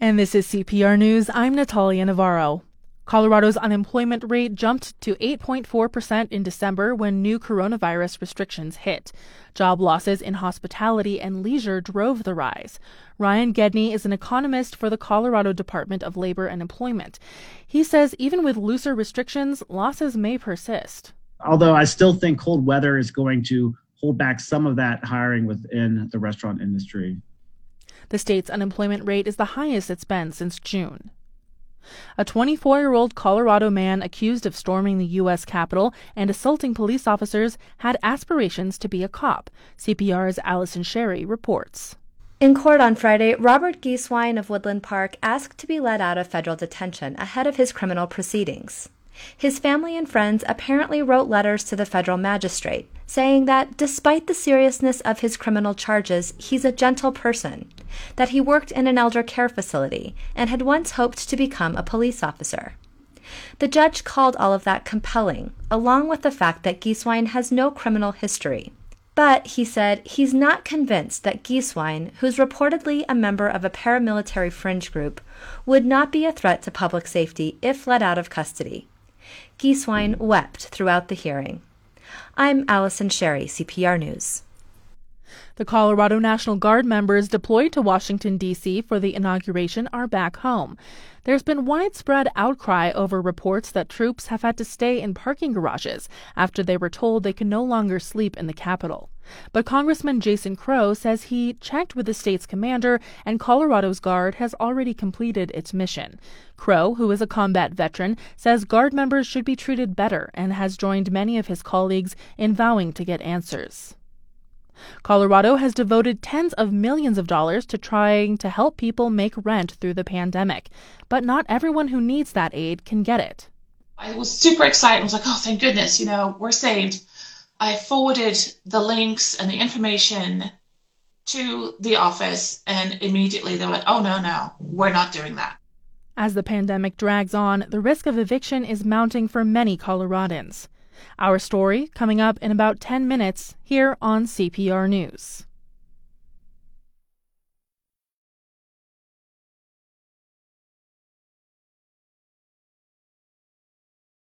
And this is CPR News. I'm Natalia Navarro. Colorado's unemployment rate jumped to 8.4% in December when new coronavirus restrictions hit. Job losses in hospitality and leisure drove the rise. Ryan Gedney is an economist for the Colorado Department of Labor and Employment. He says even with looser restrictions, losses may persist. Although I still think cold weather is going to hold back some of that hiring within the restaurant industry. The state's unemployment rate is the highest it's been since June. A 24-year-old Colorado man accused of storming the U.S. Capitol and assaulting police officers had aspirations to be a cop. CPR's Allison Sherry reports. In court on Friday, Robert Gieswein of Woodland Park asked to be let out of federal detention ahead of his criminal proceedings. His family and friends apparently wrote letters to the federal magistrate, saying that despite the seriousness of his criminal charges, he's a gentle person, that he worked in an elder care facility and had once hoped to become a police officer. The judge called all of that compelling, along with the fact that Gieswein has no criminal history. But, he said, he's not convinced that Gieswein, who's reportedly a member of a paramilitary fringe group, would not be a threat to public safety if let out of custody. Gieswein wept throughout the hearing. I'm Allison Sherry, CPR News. The Colorado National Guard members deployed to Washington, D.C. for the inauguration are back home. There's been widespread outcry over reports that troops have had to stay in parking garages after they were told they can no longer sleep in the Capitol. But Congressman Jason Crow says he checked with the state's commander and Colorado's Guard has already completed its mission. Crow, who is a combat veteran, says Guard members should be treated better and has joined many of his colleagues in vowing to get answers. Colorado has devoted tens of millions of dollars to trying to help people make rent through the pandemic, but not everyone who needs that aid can get it. I was super excited. I was like, oh, thank goodness, we're saved. I forwarded the links and the information to the office, and immediately they were like, oh, no, we're not doing that. As the pandemic drags on, the risk of eviction is mounting for many Coloradans. Our story coming up in about 10 minutes here on CPR News.